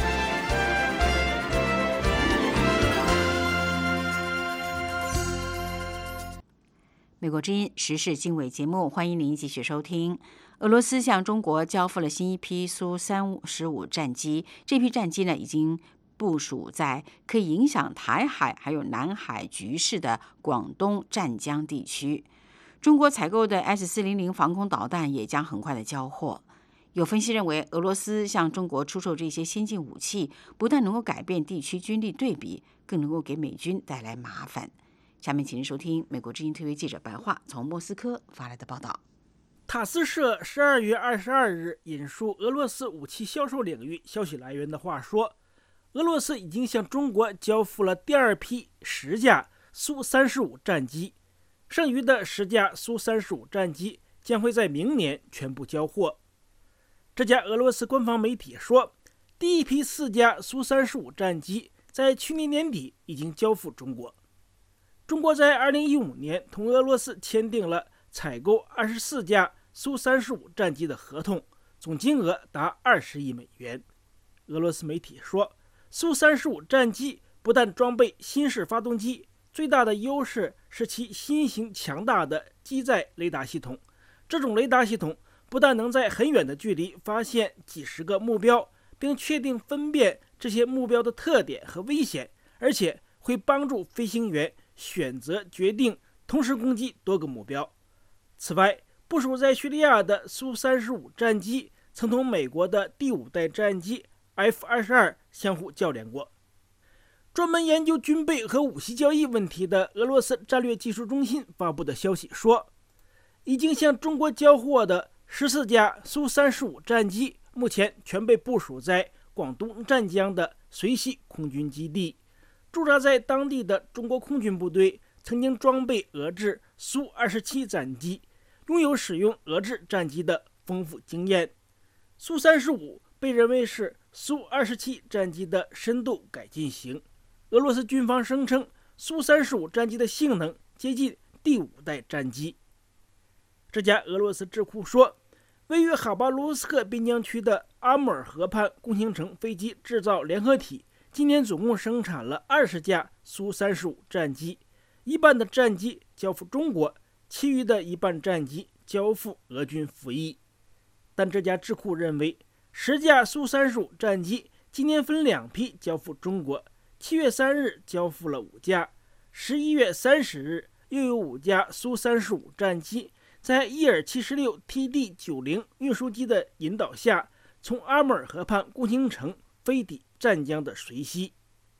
美国之音时事经纬节目，欢迎您继续收听。俄罗斯向中国交付了新一批苏三十五战机，这批战机呢已经部署在可以影响台海还有南海局势的广东湛江地区。中国采购的 S 四零零防空导弹也将很快的交货。有分析认为，俄罗斯向中国出售这些先进武器，不但能够改变地区军力对比，更能够给美军带来麻烦。下面请您收听美国之音特约记者白桦从莫斯科发来的报道。 塔斯社十二月二十二日引述俄罗斯武器销售领域消息来源的话说，俄罗斯已经向中国交付了第二批十架苏三十五战机，剩余的十架苏三十五战机将会在明年全部交货。这家俄罗斯官方媒体说，第一批四架苏三十五战机在去年年底已经交付中国。中国在二零一五年同俄罗斯签订了采购二十四架苏三十五战机的合同，总金额达二十亿美元。俄罗斯媒体说，苏三十五战机不但装备新式发动机，最大的优势是其新型强大的机载雷达系统。这种雷达系统不但能在很远的距离发现几十个目标，并确定分辨这些目标的特点和危险，而且会帮助飞行员选择决定同时攻击多个目标。此外，部署在叙利亚的苏三十五战机曾同美国的第五代战机 F 二十二相互较量过。专门研究军备和武器交易问题的俄罗斯战略技术中心发布的消息说，已经向中国交货的十四架苏三十五战机目前全被部署在广东湛江的绥西空军基地。驻扎在当地的中国空军部队曾经装备俄制苏二十七战机，拥有使用俄制战机的丰富经验。苏三十五被认为是苏二十七战机的深度改进型。俄罗斯军方声称，苏三十五战机的性能接近第五代战机。这家俄罗斯智库说，位于哈巴罗斯克边疆区的阿穆尔河畔工型城飞机制造联合体今年总共生产了二十架苏三十五战机，一半的战机交付中国，其余的一半战机交付俄军服役。但这家智库认为，十架苏三十五战机今年分两批交付中国，七月三日交付了五架，十一月三十日又有五架苏三十五战机在伊尔七十六 T D 九十运输机的引导下，从阿穆尔河畔工型城飞抵湛江的绥西。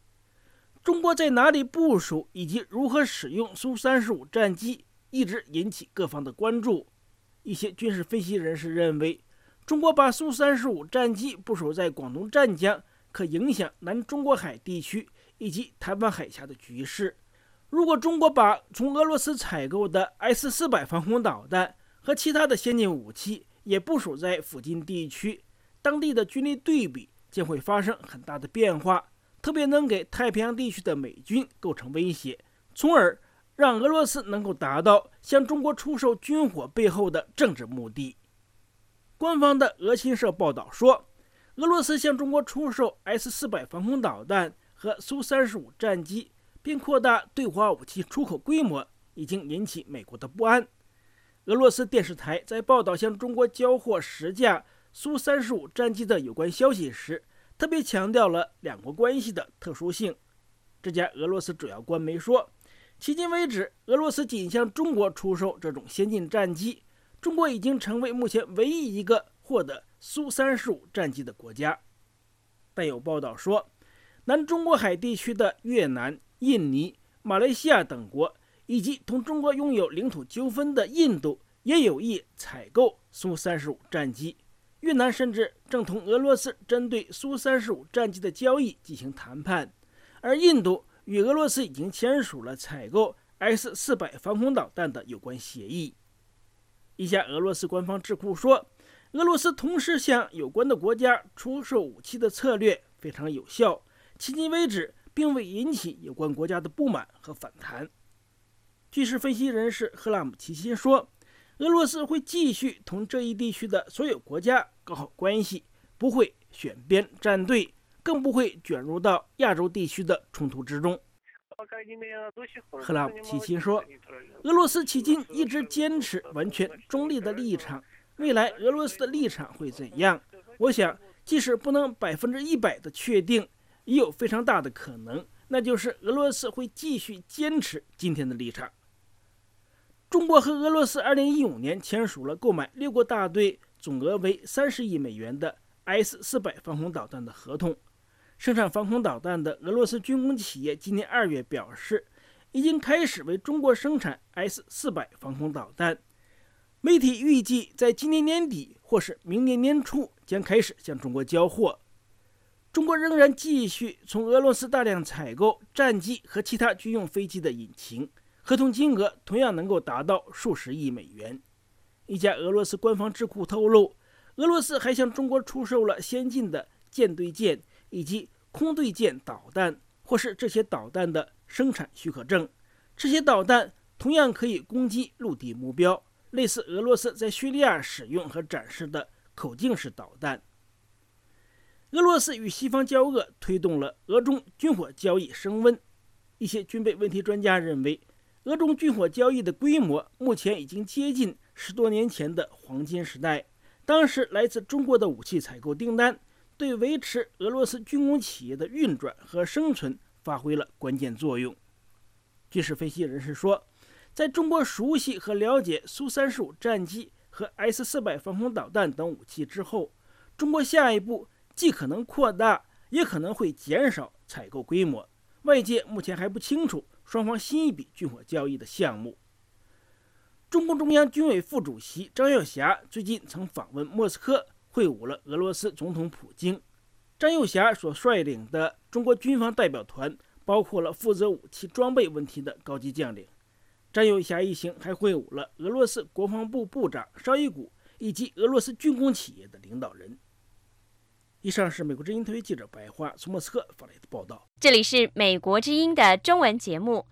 中国在哪里部署以及如何使用苏三十五战机一直引起各方的关注。一些军事分析人士认为，中国把苏三十五战机部署在广东湛江，可影响南中国海地区以及台湾海峡的局势。如果中国把从俄罗斯采购的 S 四百 防空导弹和其他的先进武器也部署在附近地区，当地的军力对比将会发生很大的变化，特别能给太平洋地区的美军构成威胁，从而让俄罗斯能够达到向中国出售军火背后的政治目的。官方的俄新社报道说，俄罗斯向中国出售 S 四百 防空导弹和苏三十五战机，并扩大对华武器出口规模，已经引起美国的不安。俄罗斯电视台在报道向中国交货十架苏三十五战机的有关消息时，特别强调了两国关系的特殊性。这家俄罗斯主要官媒说，迄今为止，俄罗斯仅向中国出售这种先进战机，中国已经成为目前唯一一个获得苏三十五战机的国家。但有报道说，南中国海地区的越南、印尼、马来西亚等国，以及同中国拥有领土纠纷的印度，也有意采购苏三十五战机。越南甚至正同俄罗斯针对苏三十五战机的交易进行谈判，而印度与俄罗斯已经签署了采购 S 四百 防空导弹的有关协议。一家俄罗斯官方智库说，俄罗斯同时向有关的国家出售武器的策略非常有效，迄今为止并未引起有关国家的不满和反弹。军事分析人士赫拉姆齐钦说，俄罗斯会继续同这一地区的所有国家搞好关系，不会选边站队，更不会卷入到亚洲地区的冲突之中。赫拉姆齐钦说，俄罗斯迄今一直坚持完全中立的立场，未来俄罗斯的立场会怎样？我想，即使不能百分之一百的确定，也有非常大的可能，那就是俄罗斯会继续坚持今天的立场。中国和俄罗斯二零一五年签署了购买六个大队总额为三十亿美元的 S 四百 防空导弹的合同。生产防空导弹的俄罗斯军工企业今年二月表示，已经开始为中国生产 S 四百 防空导弹。媒体预计在今年年底或是明年年初将开始向中国交货。中国仍然继续从俄罗斯大量采购战机和其他军用飞机的引擎，合同金额同样能够达到数十亿美元。一家俄罗斯官方智库透露，俄罗斯还向中国出售了先进的舰对舰以及空对舰导弹，或是这些导弹的生产许可证。这些导弹同样可以攻击陆地目标，类似俄罗斯在叙利亚使用和展示的口径式导弹。俄罗斯与西方交恶推动了俄中军火交易升温。一些军备问题专家认为，俄中军火交易的规模目前已经接近十多年前的黄金时代。当时来自中国的武器采购订单，对维持俄罗斯军工企业的运转和生存发挥了关键作用。军事分析人士说，在中国熟悉和了解苏三十五战机和 S 四百 防空导弹等武器之后，中国下一步既可能扩大，也可能会减少采购规模。外界目前还不清楚双方新一笔军火交易的项目。中共中央军委副主席张又侠最近曾访问莫斯科，会晤了俄罗斯总统普京。张又侠所率领的中国军方代表团包括了负责武器装备问题的高级将领。张又侠一行还会晤了俄罗斯国防部部长绍伊古以及俄罗斯军工企业的领导人。以上是美国之音特约记者白桦从莫斯科发来的报道。 这里是美国之音的中文节目。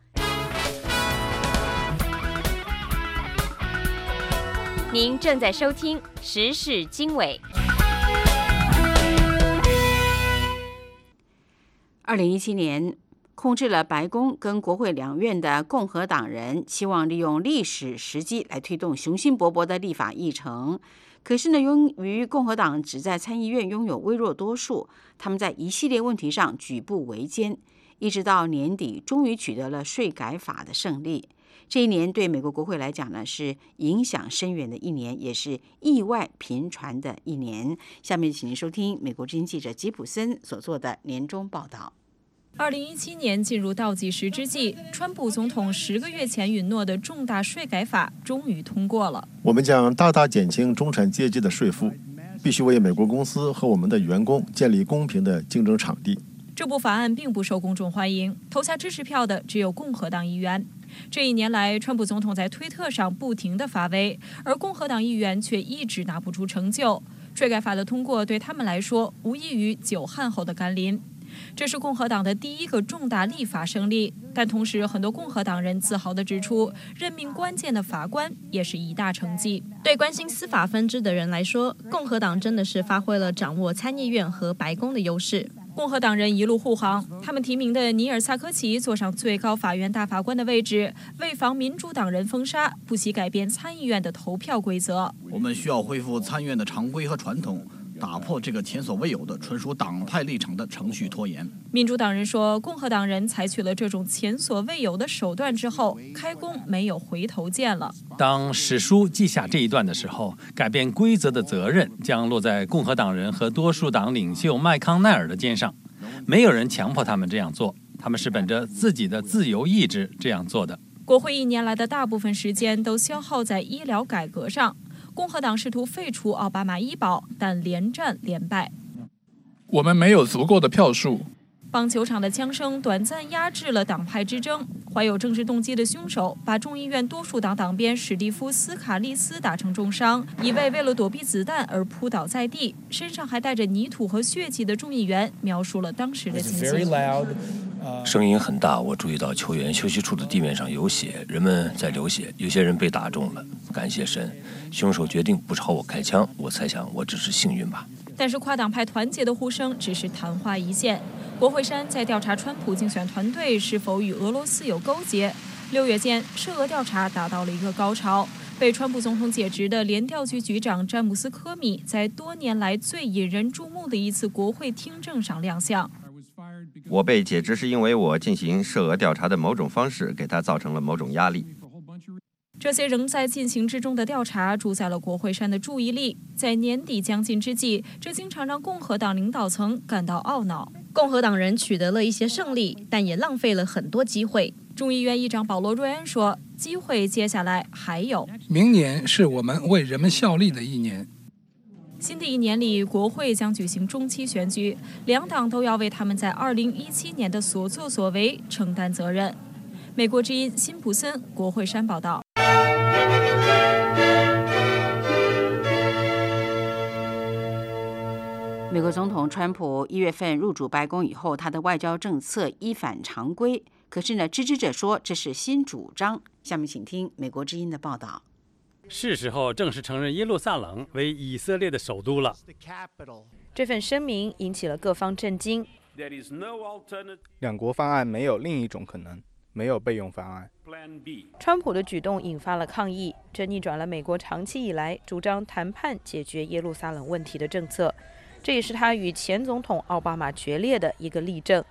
您正在收听时事经纬。 二零一七年，控制了白宫跟国会两院的共和党人期望利用历史时机来推动雄心勃勃的立法议程。可是呢，由于共和党只在参议院拥有微弱多数，他们在一系列问题上举步维艰，一直到年底终于取得了税改法的胜利。这一年对美国国会来讲呢，是影响深远的一年，也是意外频传的一年。下面请您收听美国之音记者吉普森所做的年终报道。 二零一七年进入倒计时之际，川普总统十个月前允诺的重大税改法终于通过了。 我们将大大减轻中产阶级的税负，必须为美国公司和我们的员工建立公平的竞争场地。 这部法案并不受公众欢迎，投下支持票的只有共和党议员。这一年来，川普总统在推特上不停地发威，而共和党议员却一直拿不出成就。税改法的通过对他们来说，无异于久旱后的甘霖。这是共和党的第一个重大立法胜利，但同时，很多共和党人自豪地指出，任命关键的法官也是一大成绩。 对关心司法分支的人来说，共和党真的是发挥了掌握参议院和白宫的优势。 共和党人一路护航，他们提名的尼尔·萨科齐坐上最高法院大法官的位置，为防民主党人封杀，不惜改变参议院的投票规则。 我们需要恢复参议院的常规和传统，打破这个前所未有的纯属党派立场的程序拖延。 民主党人说，共和党人采取了这种前所未有的手段之后，开弓没有回头箭了。 当史书记下这一段的时候，改变规则的责任将落在共和党人和多数党领袖麦康奈尔的肩上。没有人强迫他们这样做，他们是本着自己的自由意志这样做的。 国会一年来的大部分时间都消耗在医疗改革上。共和党试图废除奥巴马医保，但连战连败。 我们没有足够的票数。 棒球场的枪声短暂压制了党派之争。怀有政治动机的凶手把众议院多数党党鞭史蒂夫·斯卡利斯打成重伤，一位为了躲避子弹而扑倒在地，身上还带着泥土和血迹的众议员描述了当时的情景。 声音很大，我注意到球员休息处的地面上有血，人们在流血，有些人被打中了。感谢神，凶手决定不朝我开枪，我猜想我只是幸运吧。 但是跨党派团结的呼声只是昙花一现。国会山在调查川普竞选团队是否与俄罗斯有勾结。六月间，涉俄调查达到了一个高潮。被川普总统解职的联调局局长詹姆斯·科米在多年来最引人注目的一次国会听证上亮相。 我被解职是因为我进行涉俄调查的某种方式给他造成了某种压力。 这些仍在进行之中的调查主宰了国会山的注意力。在年底将近之际，这经常让共和党领导层感到懊恼。 共和党人取得了一些胜利，但也浪费了很多机会。 众议院议长保罗·瑞恩说：“机会接下来还有。 明年是我们为人们效力的一年。” 新的一年里，国会将举行中期选举，两党都要为他们在二零一七年的所作所为承担责任。美国之音辛普森国会山报道。美国总统川普一月份入主白宫以后，他的外交政策一反常规。可是呢，支持者说这是新主张。下面请听美国之音的报道。 是时候正式承认耶路撒冷为以色列的首都了。 这份声明引起了各方震惊。 两国方案没有另一种可能，没有备用方案。 川普的举动引发了抗议，这逆转了美国长期以来主张谈判解决耶路撒冷问题的政策。这也是他与前总统奥巴马决裂的一个例证。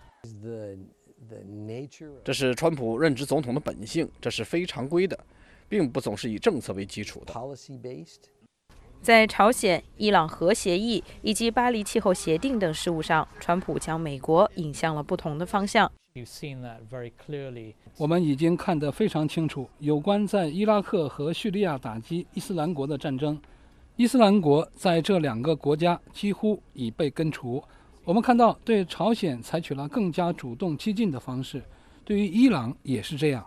这是川普任职总统的本性，这是非常规的，并不总是以政策为基础的。 在朝鲜、伊朗核协议以及巴黎气候协定等事务上，川普将美国引向了不同的方向。 我们已经看得非常清楚，有关在伊拉克和叙利亚打击伊斯兰国的战争。伊斯兰国在这两个国家几乎已被根除。我们看到对朝鲜采取了更加主动激进的方式，对于伊朗也是这样。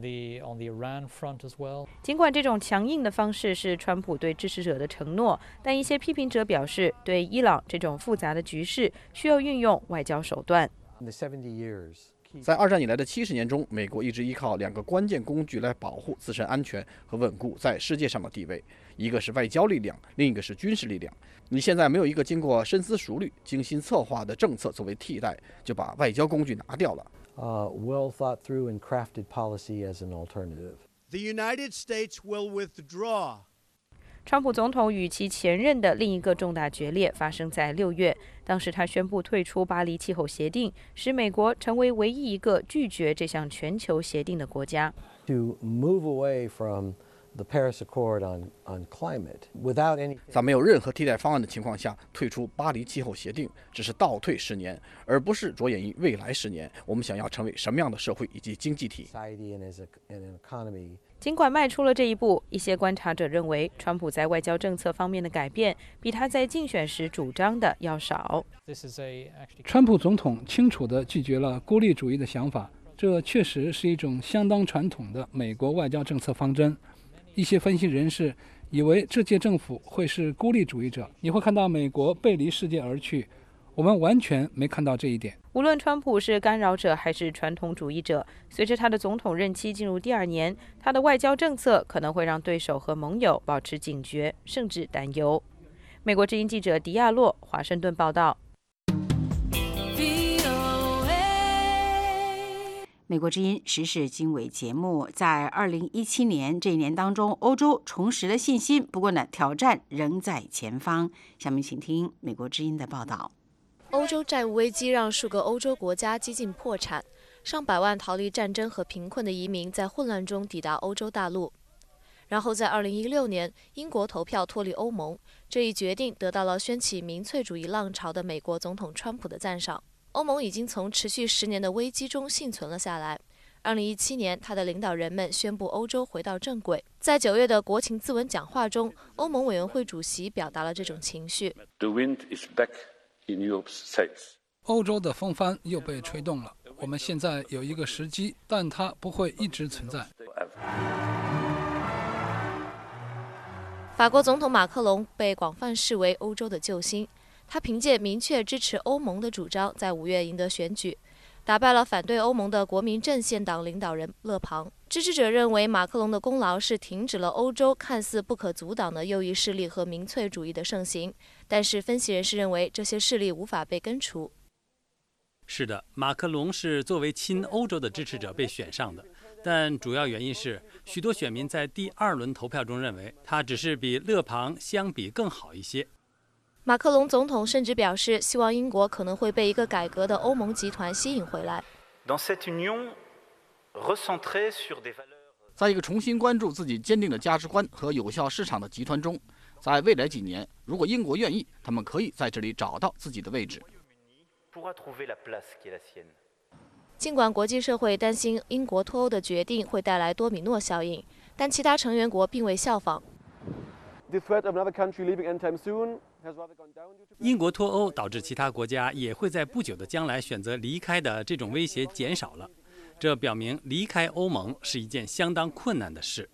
尽管这种强硬的方式是川普对支持者的承诺，但一些批评者表示，对伊朗这种复杂的局势需要运用外交手段。 在二战以来的七十年中，美国一直依靠两个关键工具来保护自身安全和稳固在世界上的地位，一个是外交力量，另一个是军事力量。你现在没有一个经过深思熟虑、精心策划的政策作为替代，就把外交工具拿掉了。 Uh, well thought through and crafted policy as an alternative. The United States will withdraw. 川普总统与其前任的另一个重大决裂发生在六月，当时他宣布退出巴黎气候协定，使美国成为唯一一个拒绝这项全球协定的国家。 To move away from the Paris Accord on, on climate without any 在没有任何替代方案的情况下退出巴黎气候协定，只是倒退十年，而不是着眼于未来十年我们想要成为什么样的社会以及经济体。 尽管迈出了这一步，一些观察者认为，川普在外交政策方面的改变比他在竞选时主张的要少。 川普总统清楚地拒绝了孤立主义的想法，这确实是一种相当传统的美国外交政策方针。一些分析人士以为这届政府会是孤立主义者，你会看到美国背离世界而去。我们完全没看到这一点。 无论川普是干扰者还是传统主义者，随着他的总统任期进入第二年，他的外交政策可能会让对手和盟友保持警觉，甚至担忧。美国之音记者迪亚洛，华盛顿报道。 美国之音时事经纬节目在二零一七年这一年当中，欧洲重拾了信心，不过呢，挑战仍在前方。下面请听美国之音的报道。 欧洲债务危机让数个欧洲国家几近破产，上百万逃离战争和贫困的移民在混乱中抵达欧洲大陆。然后在二零一六年，英国投票脱离欧盟，这一决定得到了掀起民粹主义浪潮的美国总统川普的赞赏。欧盟已经从持续十年的危机中幸存了下来。二零一七年，他的领导人们宣布欧洲回到正轨。在九月的国情咨文讲话中，欧盟委员会主席表达了这种情绪。 The wind is back in Europe's sails. 欧洲的风帆又被吹动了。我们现在有一个时机，但它不会一直存在。 法国总统马克龙被广泛视为欧洲的救星。他凭借明确支持欧盟的主张，在五月赢得选举，打败了反对欧盟的国民阵线党领导人勒庞。支持者认为，马克龙的功劳是停止了欧洲看似不可阻挡的右翼势力和民粹主义的盛行，但是分析人士认为，这些势力无法被根除。 是的，马克龙是作为亲欧洲的支持者被选上的，但主要原因是许多选民在第二轮投票中认为他只是比勒庞相比更好一些。 马克龙总统甚至表示，希望英国可能会被一个改革的欧盟集团吸引回来。 在一个重新关注自己坚定的价值观和有效市场的集团中，在未来几年，如果英国愿意，他们可以在这里找到自己的位置。 尽管国际社会担心英国脱欧的决定会带来多米诺效应，但其他成员国并未效仿。 英国脱欧导致其他国家也会在不久的将来选择离开的这种威胁减少了，这表明离开欧盟是一件相当困难的事。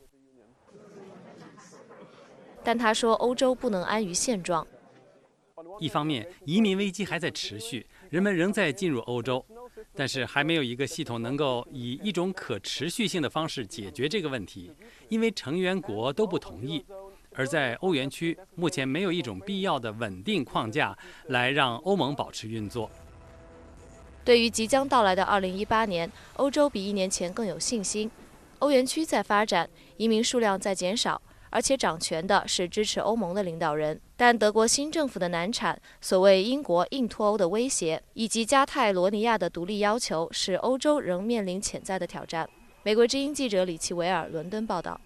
但他说，欧洲不能安于现状。 一方面，移民危机还在持续，人们仍在进入欧洲，但是还没有一个系统能够以一种可持续性的方式解决这个问题，因为成员国都不同意。而在欧元区，目前没有一种必要的稳定框架来让欧盟保持运作。 对于即将到来的二零一八年，欧洲比一年前更有信心。欧元区在发展，移民数量在减少，而且掌权的是支持欧盟的领导人。但德国新政府的难产、所谓英国硬脱欧的威胁，以及加泰罗尼亚的独立要求，使欧洲仍面临潜在的挑战。美国之音记者李奇维尔伦敦报道。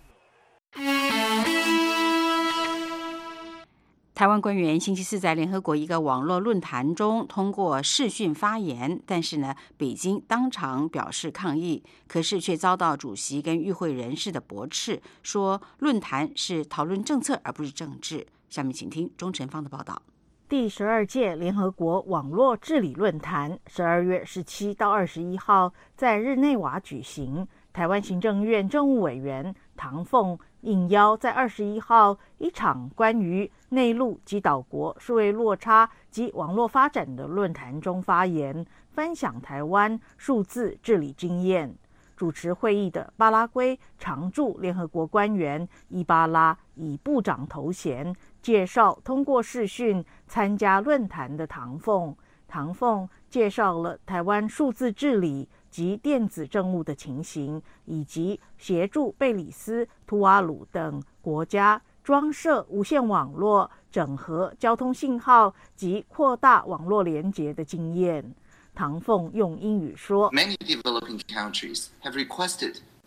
台湾官员星期四在联合国一个网络论坛中通过视讯发言，但是呢，北京当场表示抗议，可是却遭到主席跟与会人士的驳斥，说论坛是讨论政策而不是政治。下面请听钟晨芳的报道。 第十二届联合国网络治理论坛十二月十七到二十一号在日内瓦举行。台湾行政院政务委员唐凤应邀在二十一号一场关于内陆及岛国数位落差及网络发展的论坛中发言，分享台湾数字治理经验。主持会议的巴拉圭常驻联合国官员伊巴拉以部长头衔介绍通过视讯参加论坛的唐凤。唐凤介绍了台湾数字治理及电子政务的情形，以及协助贝里斯、图瓦鲁等国家装设无线网络、整合交通信号及扩大网络连结的经验。唐凤用英语说 Many developing countries have requested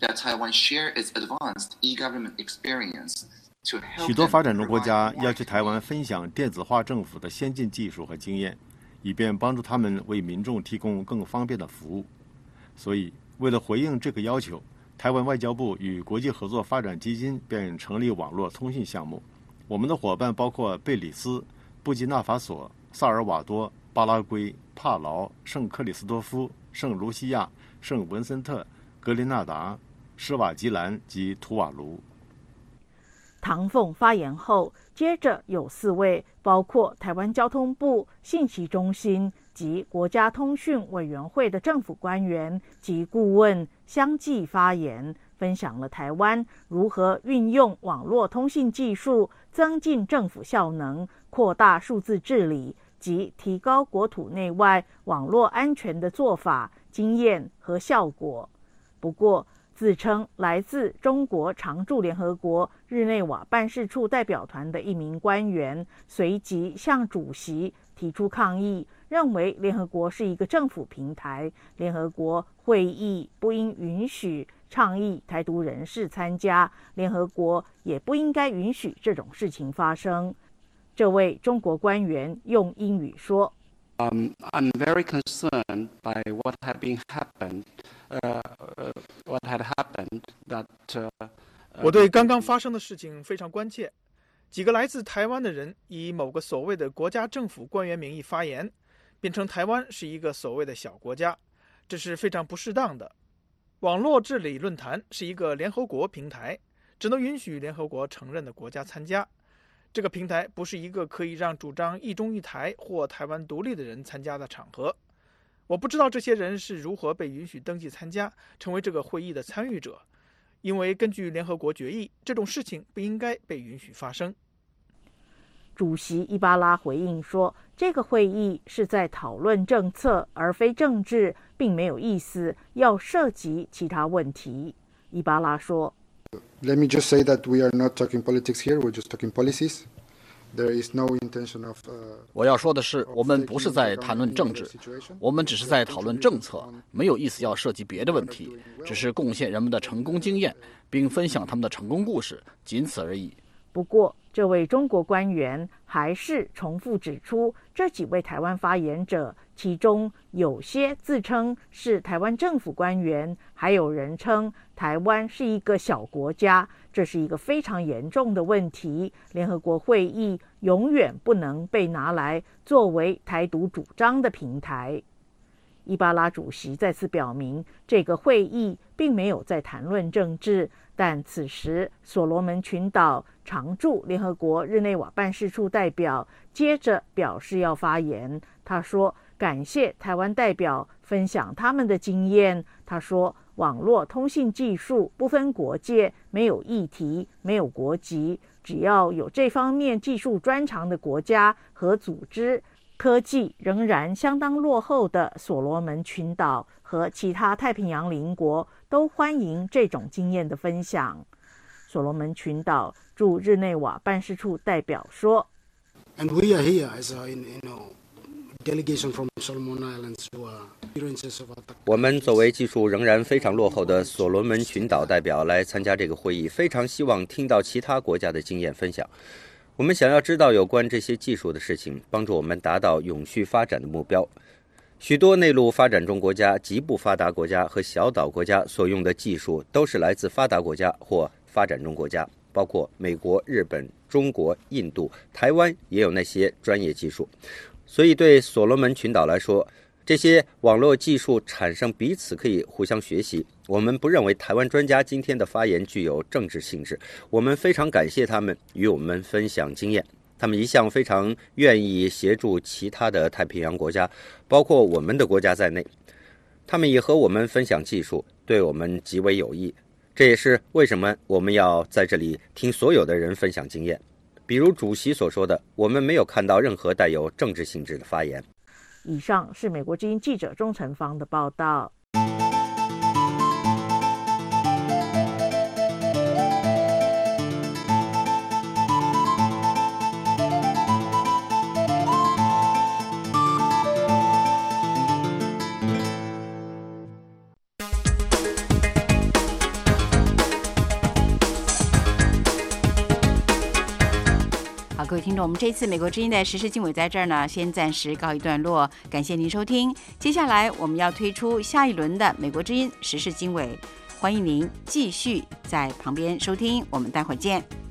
许多发展中国家要求台湾分享电子化政府的先进技术和经验，以便帮助他们为民众提供更方便的服务。所以，为了回应这个要求，台湾外交部与国际合作发展基金便成立网络通信项目。我们的伙伴包括贝里斯、布基纳法索、萨尔瓦多、巴拉圭、帕劳、圣克里斯多夫、圣卢西亚、圣文森特、格林纳达、施瓦基兰及图瓦卢。 唐凤发言后，接着有四位包括台湾交通部信息中心及国家通讯委员会的政府官员及顾问相继发言，分享了台湾如何运用网络通信技术增进政府效能、扩大数字治理及提高国土内外网络安全的做法、经验和效果。不过，自称来自中国常驻联合国日内瓦办事处代表团的一名官员随即向主席提出抗议，认为联合国是一个政府平台，联合国会议不应允许倡议台独人士参加，联合国也不应该允许这种事情发生。这位中国官员用英语说 Um, I'm very concerned by what had been happened, uh, what had happened that, uh, 我对刚刚发生的事情非常关切。几个来自台湾的人以某个所谓的国家政府官员名义发言，变成台湾是一个所谓的小国家，这是非常不适当的。网络治理论坛是一个联合国平台，只能允许联合国承认的国家参加。这个平台不是一个可以让主张一中一台或台湾独立的人参加的场合。我不知道这些人是如何被允许登记参加，成为这个会议的参与者，因为根据联合国决议，这种事情不应该被允许发生。 主席伊巴拉回应说，这个会议是在讨论政策而非政治，并没有意思要涉及其他问题。伊巴拉说 Let me just say that we are not talking politics here, we're just talking policies. There is no intention of, uh, 我要说的是，我们不是在谈论政治，我们只是在讨论政策，没有意思要涉及别的问题，只是贡献人们的成功经验，并分享他们的成功故事，仅此而已。 不过，这位中国官员还是重复指出，这几位台湾发言者，其中有些自称是台湾政府官员，还有人称台湾是一个小国家，这是一个非常严重的问题。联合国会议永远不能被拿来作为台独主张的平台。伊巴拉主席再次表明，这个会议并没有在谈论政治，但此时所罗门群岛常驻联合国日内瓦办事处代表接着表示要发言。他说，感谢台湾代表分享他们的经验。他说，网络通信技术不分国界，没有议题，没有国籍，只要有这方面技术专长的国家和组织，科技仍然相当落后的所罗门群岛和其他太平洋邻国都欢迎这种经验的分享。所罗门群岛驻日内瓦办事处代表说 And we are here as a, you know, delegation from Solomon Islands who are experiences of attack. 我们作为技术仍然非常落后的所罗门群岛代表来参加这个会议，非常希望听到其他国家的经验分享。我们想要知道有关这些技术的事情，帮助我们达到永续发展的目标。许多内陆发展中国家、极不发达国家和小岛国家所用的技术都是来自发达国家或发展中国家，包括美国、日本、中国、印度、台湾也有那些专业技术。所以对所罗门群岛来说，这些网络技术产生彼此可以互相学习。我们不认为台湾专家今天的发言具有政治性质，我们非常感谢他们与我们分享经验。他们一向非常愿意协助其他的太平洋国家，包括我们的国家在内。他们也和我们分享技术，对我们极为有益。这也是为什么我们要在这里听所有的人分享经验。比如主席所说的，我们没有看到任何带有政治性质的发言。 以上是美国之音记者钟成芳的报道。 好，各位听众，我们这一次美国之音的时事经纬在这儿呢，先暂时告一段落，感谢您收听。接下来我们要推出下一轮的美国之音时事经纬，欢迎您继续在旁边收听，我们待会儿见。